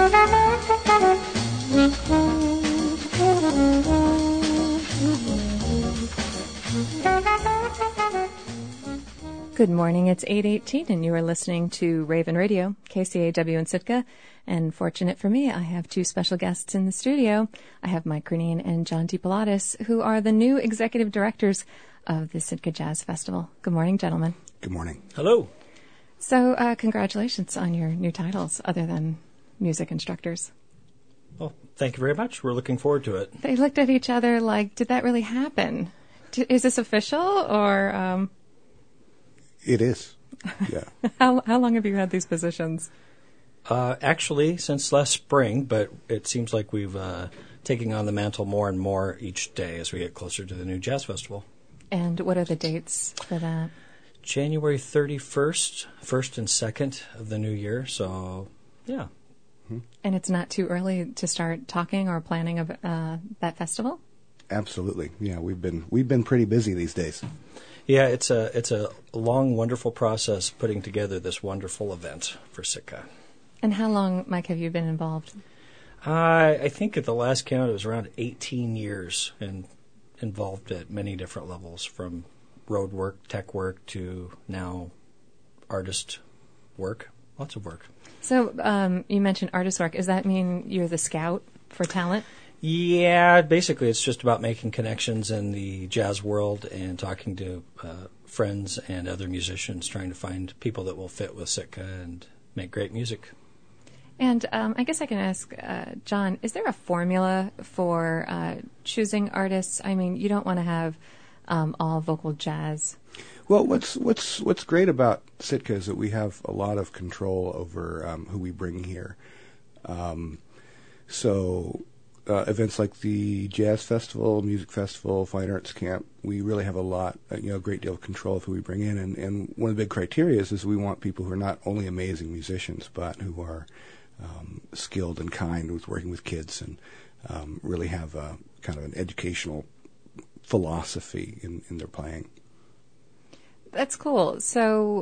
Good morning, it's 8:18 and you are listening to Raven Radio, KCAW in Sitka. And fortunate for me, I have two special guests in the studio. I have Mike Grunine and John DePilatis, who are the new executive directors of the Sitka Jazz Festival. Good morning, gentlemen. Good morning. Hello. So congratulations on your new titles, other than music instructors. Well, thank you very much. We're looking forward to it. They looked at each other like, did that really happen? Is this official or... It is, yeah. How long have you had these positions? Actually, since last spring, but it seems like we've taken on the mantle more and more each day as we get closer to the new Jazz Festival. And what are the dates for that? January 31st, 1st and 2nd of the new year, so yeah. Mm-hmm. And it's not too early to start talking or planning of that festival? Absolutely, yeah. We've been pretty busy these days. Yeah, it's a long, wonderful process putting together this wonderful event for Sitka. And how long, Mike, have you been involved? I think at the last count it was around 18 years and involved at many different levels, from road work, tech work, to now artist work. Lots of work. So you mentioned artist work. Does that mean you're the scout for talent? Yeah, basically it's just about making connections in the jazz world and talking to friends and other musicians, trying to find people that will fit with Sitka and make great music. And I guess I can ask, John, is there a formula for choosing artists? I mean, you don't want to have all vocal jazz. Well, what's great about Sitka is that we have a lot of control over who we bring here. Events like the Jazz Festival, Music Festival, Fine Arts Camp, we really have a great deal of control of who we bring in. And one of the big criteria is we want people who are not only amazing musicians, but who are skilled and kind with working with kids and really have a kind of an educational philosophy in their playing. That's cool. So,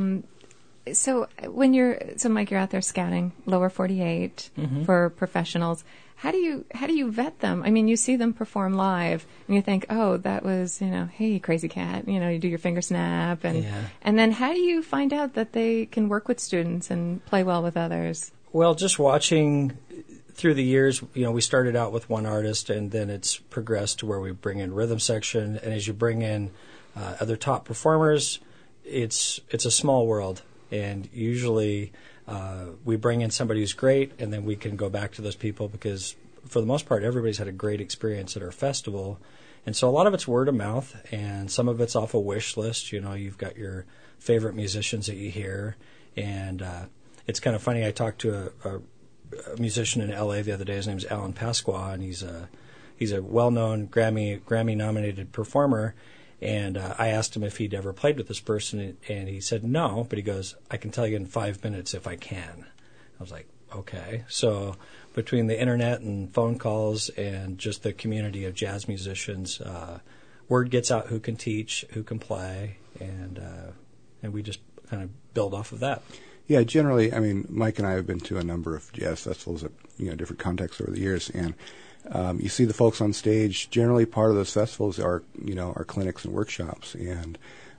Mike, you're out there scouting Lower 48 for professionals. How do you vet them? I mean, you see them perform live, and you think, oh, that was, hey, crazy cat. You do your finger snap, and then how do you find out that they can work with students and play well with others? Well, just watching through the years, we started out with one artist, and then it's progressed to where we bring in rhythm section, and as you bring in other top performers, it's a small world, and usually we bring in somebody who's great, and then we can go back to those people because, for the most part, everybody's had a great experience at our festival. And so a lot of it's word of mouth, and some of it's off a wish list. You've got your favorite musicians that you hear. And it's kind of funny. I talked to a musician in L.A. the other day. His name's Alan Pasqua, and he's a well-known Grammy-nominated performer. And I asked him if he'd ever played with this person, and he said no, but he goes, I can tell you in 5 minutes if I can. I was like, okay. So between the internet and phone calls and just the community of jazz musicians, word gets out who can teach, who can play, and we just kind of build off of that. Yeah, generally, I mean, Mike and I have been to a number of jazz festivals at different contexts over the years, and you see the folks on stage. Generally, part of those festivals are clinics and workshops, and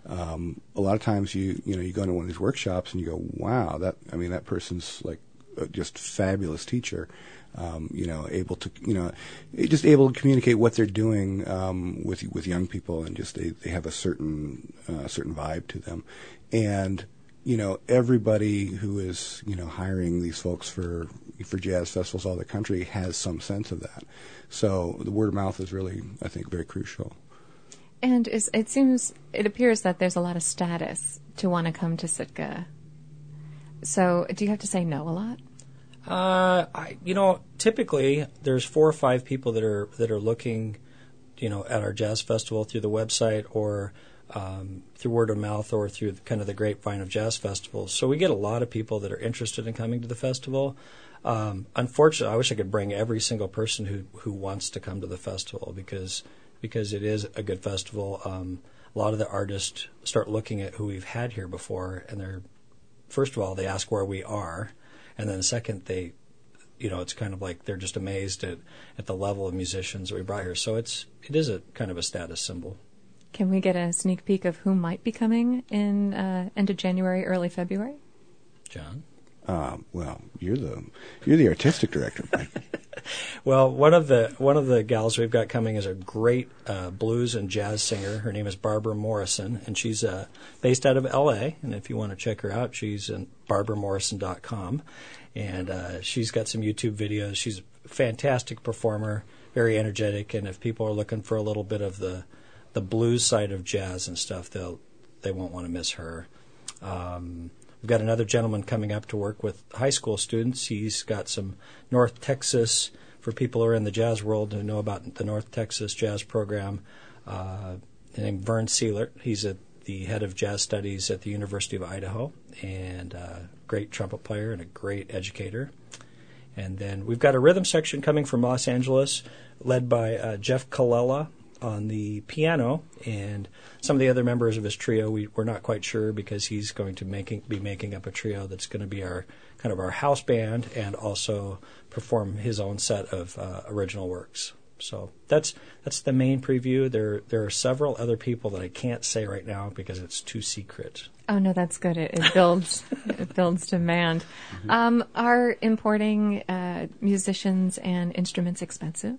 a lot of times you go into one of these workshops and you go, wow, that person's like just fabulous teacher, able to just able to communicate what they're doing with young people, and just they have a certain vibe to them, and everybody who is hiring these folks for jazz festivals all over the country has some sense of that. So the word of mouth is really, I think, very crucial. And it appears that there's a lot of status to want to come to Sitka. So do you have to say no a lot? Typically there's 4 or 5 people that are looking, at our jazz festival through the website or through word of mouth or through kind of the grapevine of jazz festivals. So we get a lot of people that are interested in coming to the festival. Unfortunately, I wish I could bring every single person who wants to come to the festival because it is a good festival. A lot of the artists start looking at who we've had here before, and first of all, they ask where we are, and then second, they it's kind of like they're just amazed at the level of musicians that we brought here. So it is a kind of a status symbol. Can we get a sneak peek of who might be coming in end of January, early February? John? Well, you're the artistic director, Mike. Well, one of the gals we've got coming is a great blues and jazz singer. Her name is Barbara Morrison, and she's based out of L.A. And if you want to check her out, she's at barbaramorrison.com. And she's got some YouTube videos. She's a fantastic performer, very energetic. And if people are looking for a little bit of the blues side of jazz and stuff, they won't want to miss her. We've got another gentleman coming up to work with high school students. He's got some North Texas, for people who are in the jazz world who know about the North Texas jazz program, named Vern Seelert. He's the head of jazz studies at the University of Idaho, and a great trumpet player and a great educator. And then we've got a rhythm section coming from Los Angeles, led by Jeff Colella on the piano, and some of the other members of his trio. We're not quite sure, because he's going to be making up a trio that's going to be our house band and also perform his own set of original works. So that's the main preview. There are several other people that I can't say right now because it's too secret. Oh no, that's good. It builds demand. Mm-hmm. Are importing musicians and instruments expensive?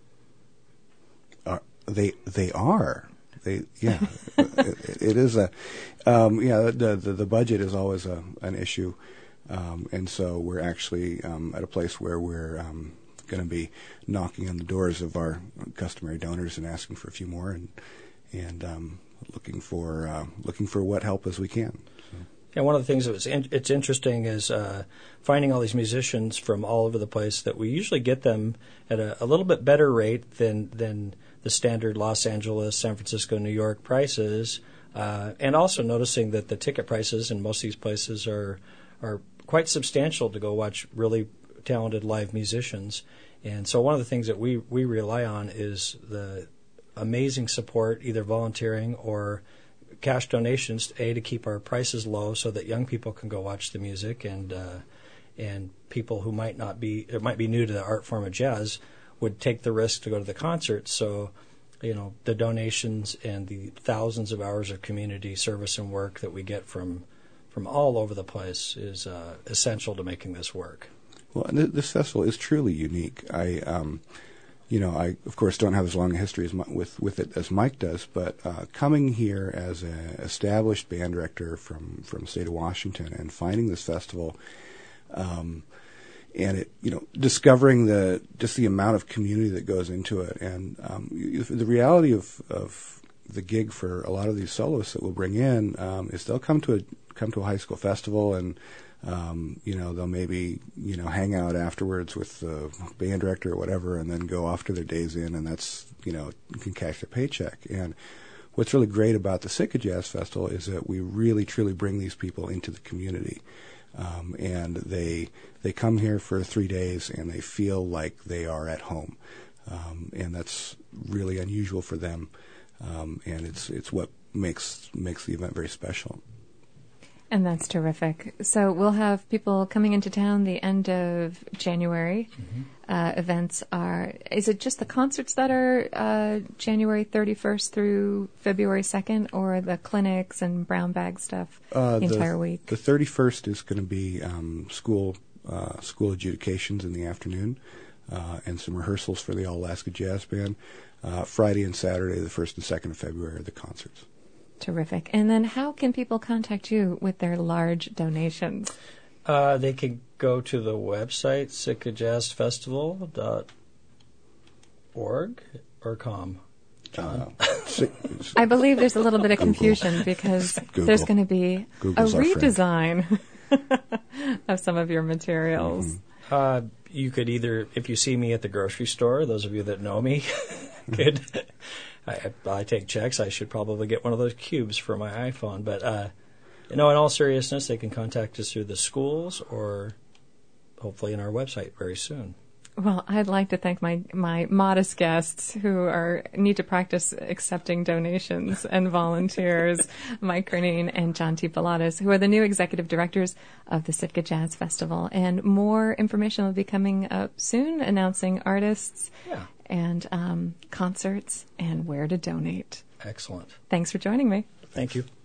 They are. It is the budget is always an issue, and so we're actually at a place where we're going to be knocking on the doors of our customary donors and asking for a few more, and looking for what help as we can. So. Yeah, one of the things it's interesting is finding all these musicians from all over the place that we usually get them at a little bit better rate than the standard Los Angeles, San Francisco, New York prices, and also noticing that the ticket prices in most of these places are quite substantial to go watch really talented live musicians. And so one of the things that we rely on is the amazing support, either volunteering or cash donations, to keep our prices low so that young people can go watch the music, and people who might be new to the art form of jazz would take the risk to go to the concert. So, the donations and the thousands of hours of community service and work that we get from all over with is essential to making this work. Well, and this festival is truly unique. I of course don't have as long a history with it as Mike does, but coming here as an established band director from the state of Washington and finding this festival, and it, discovering the amount of community that goes into it, and the reality of the gig for a lot of these soloists that we'll bring in is they'll come to a high school festival, and they'll maybe hang out afterwards with the band director or whatever, and then go off to their days in, and that's you can cash their paycheck. And what's really great about the Sitka Jazz Festival is that we really truly bring these people into the community. And they come here for 3 days and they feel like they are at home, and that's really unusual for them, and it's what makes the event very special. And that's terrific. So we'll have people coming into town the end of January. Mm-hmm. Events is it just the concerts that are January 31st through February 2nd, or the clinics and brown bag stuff the entire week? The 31st is going to be school adjudications in the afternoon, and some rehearsals for the All-Alaska Jazz Band. Friday and Saturday, the 1st and 2nd of February, are the concerts. Terrific. And then how can people contact you with their large donations? They can go to the website, sitkajazzfestival.org or com. John? I believe there's a little bit of confusion because there's going to be Google's a redesign of some of your materials. Mm-hmm. You could either, if you see me at the grocery store, those of you that know me, could... I take checks. I should probably get one of those cubes for my iPhone. But, in all seriousness, they can contact us through the schools or hopefully in our website very soon. Well, I'd like to thank my modest guests who need to practice accepting donations and volunteers, Mike Curneen and John T. Pilatus, who are the new executive directors of the Sitka Jazz Festival. And more information will be coming up soon, announcing artists and concerts and where to donate. Excellent. Thanks for joining me. Thank you.